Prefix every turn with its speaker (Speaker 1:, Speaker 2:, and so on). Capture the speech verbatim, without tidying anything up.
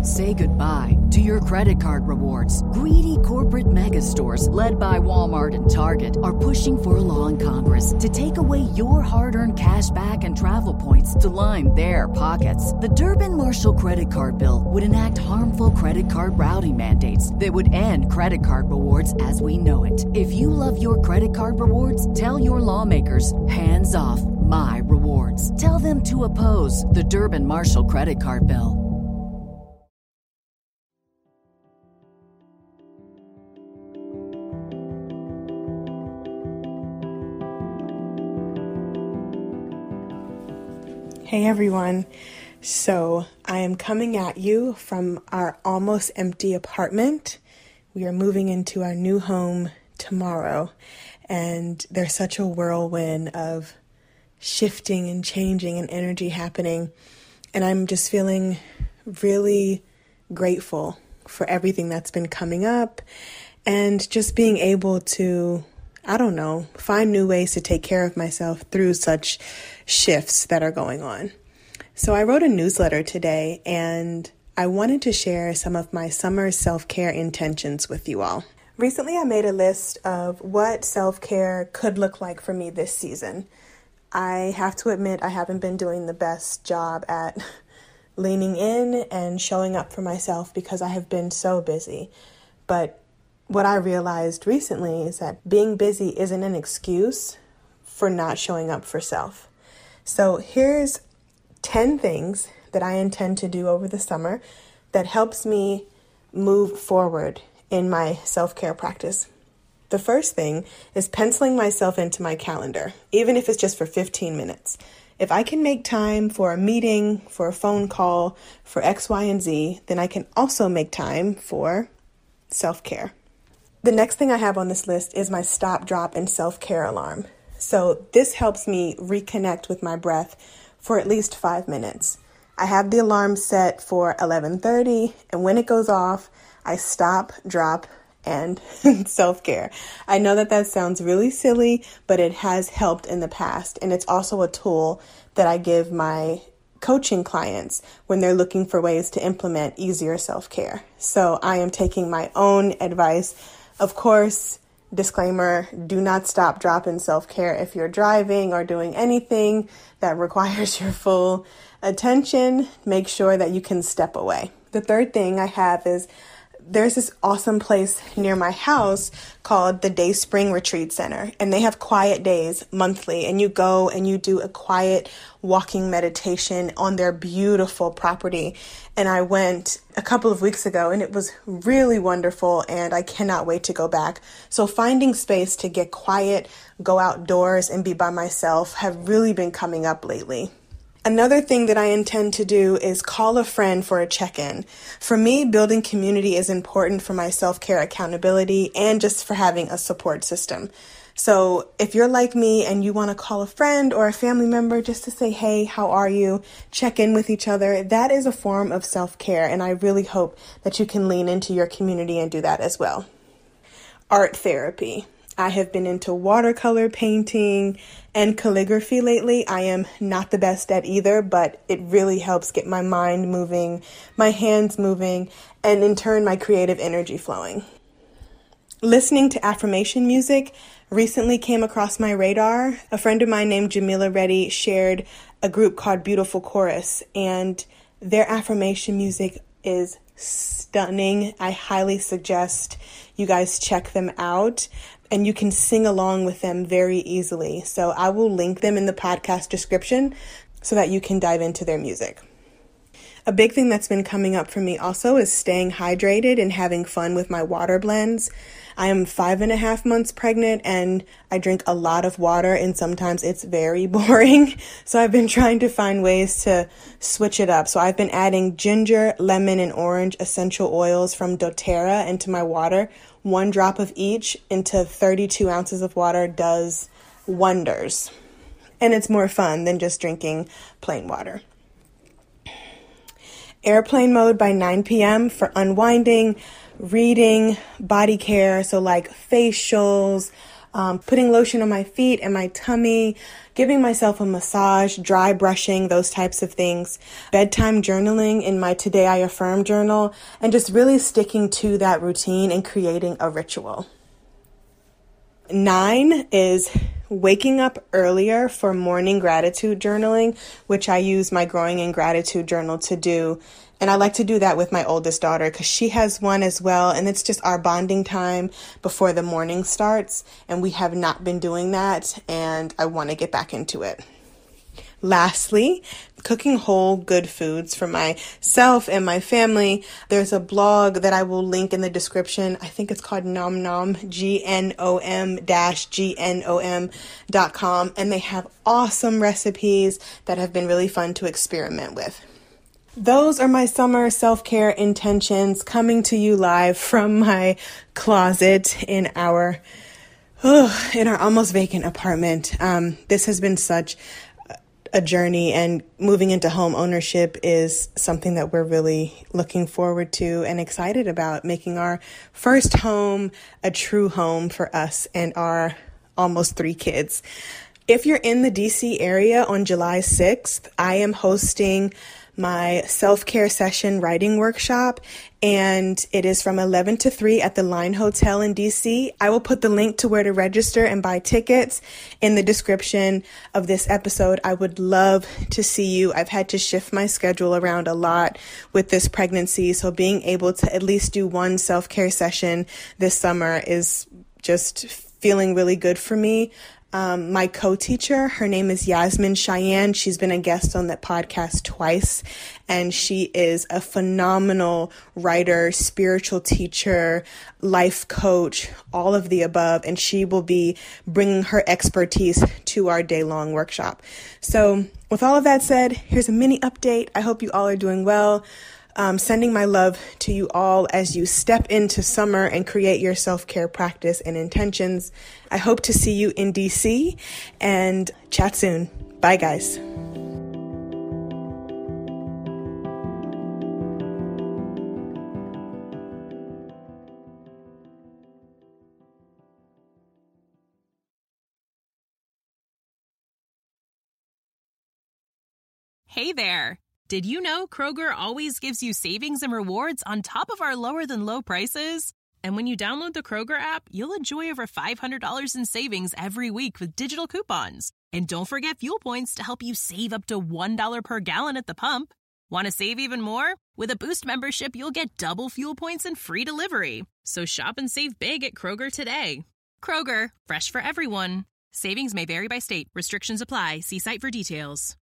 Speaker 1: Say goodbye to your credit card rewards. Greedy corporate mega stores, led by Walmart and Target, are pushing for a law in Congress to take away your hard-earned cash back and travel points to line their pockets. The Durbin-Marshall credit card bill would enact harmful credit card routing mandates that would end credit card rewards as we know it. If you love your credit card rewards, tell your lawmakers, hands off my rewards. Tell them to oppose the Durbin-Marshall credit card bill.
Speaker 2: Hey everyone, so I am coming at you from our almost empty apartment. We are moving into our new home tomorrow, and there's such a whirlwind of shifting and changing and energy happening, and I'm just feeling really grateful for everything that's been coming up and just being able to, I don't know, find new ways to take care of myself through such shifts that are going on. So I wrote a newsletter today, and I wanted to share some of my summer self-care intentions with you all. Recently, I made a list of what self-care could look like for me this season. I have to admit I haven't been doing the best job at leaning in and showing up for myself because I have been so busy. But what I realized recently is that being busy isn't an excuse for not showing up for self. So here's ten things that I intend to do over the summer that helps me move forward in my self-care practice. The first thing is penciling myself into my calendar, even if it's just for fifteen minutes. If I can make time for a meeting, for a phone call, for X, Y, and Z, then I can also make time for self-care. The next thing I have on this list is my stop, drop, and self-care alarm. So this helps me reconnect with my breath for at least five minutes. I have the alarm set for eleven thirty, and when it goes off, I stop, drop, and self-care. I know that that sounds really silly, but it has helped in the past, and it's also a tool that I give my coaching clients when they're looking for ways to implement easier self-care. So I am taking my own advice. Of course, disclaimer, do not stop, drop in self-care if you're driving or doing anything that requires your full attention. Make sure that you can step away. The third thing I have is there's this awesome place near my house called the Day Spring Retreat Center, and they have quiet days monthly, and you go and you do a quiet walking meditation on their beautiful property. And I went a couple of weeks ago, and it was really wonderful, and I cannot wait to go back. So finding space to get quiet, go outdoors, and be by myself have really been coming up lately. Another thing that I intend to do is call a friend for a check-in. For me, building community is important for my self-care accountability and just for having a support system. So if you're like me and you want to call a friend or a family member just to say, hey, how are you? Check in with each other. That is a form of self-care, and I really hope that you can lean into your community and do that as well. Art therapy. I have been into watercolor painting and calligraphy lately. I am not the best at either, but it really helps get my mind moving, my hands moving, and in turn, my creative energy flowing. Listening to affirmation music recently came across my radar. A friend of mine named Jamila Reddy shared a group called Beautiful Chorus, and their affirmation music is stunning. I highly suggest you guys check them out, and you can sing along with them very easily. So I will link them in the podcast description so that you can dive into their music. A big thing that's been coming up for me also is staying hydrated and having fun with my water blends. I am five and a half months pregnant, and I drink a lot of water, and sometimes it's very boring. So I've been trying to find ways to switch it up. So I've been adding ginger, lemon, and orange essential oils from doTERRA into my water. One drop of each into thirty-two ounces of water does wonders. And it's more fun than just drinking plain water. Airplane mode by nine p.m. for unwinding, reading, body care. So like facials, um, putting lotion on my feet and my tummy, giving myself a massage, dry brushing, those types of things, bedtime journaling in my Today I Affirm journal, and just really sticking to that routine and creating a ritual. Nine is waking up earlier for morning gratitude journaling, which I use my Growing in Gratitude journal to do. And I like to do that with my oldest daughter because she has one as well. And it's just our bonding time before the morning starts. And we have not been doing that. And I want to get back into it. Lastly, cooking whole good foods for myself and my family. There's a blog that I will link in the description. I think it's called Nom Nom, G N O M dash G N O M dot com. And they have awesome recipes that have been really fun to experiment with. Those are my summer self-care intentions coming to you live from my closet in our, oh, in our almost vacant apartment. Um, this has been such a journey, and moving into home ownership is something that we're really looking forward to and excited about, making our first home a true home for us and our almost three kids. If you're in the D C area on July sixth, I am hosting my self-care session writing workshop, and it is from eleven to three at the Line Hotel in D C. I will put the link to where to register and buy tickets in the description of this episode. I would love to see you. I've had to shift my schedule around a lot with this pregnancy, so being able to at least do one self-care session this summer is just feeling really good for me. Um, my co-teacher, her name is Yasmin Cheyenne. She's been a guest on that podcast twice, and she is a phenomenal writer, spiritual teacher, life coach, all of the above, and she will be bringing her expertise to our day-long workshop. So with all of that said, here's a mini update. I hope you all are doing well. Um, sending my love to you all as you step into summer and create your self-care practice and intentions. I hope to see you in D C and chat soon. Bye, guys.
Speaker 3: Hey there. Did you know Kroger always gives you savings and rewards on top of our lower-than-low prices? And when you download the Kroger app, you'll enjoy over five hundred dollars in savings every week with digital coupons. And don't forget fuel points to help you save up to one dollar per gallon at the pump. Want to save even more? With a Boost membership, you'll get double fuel points and free delivery. So shop and save big at Kroger today. Kroger, fresh for everyone. Savings may vary by state. Restrictions apply. See site for details.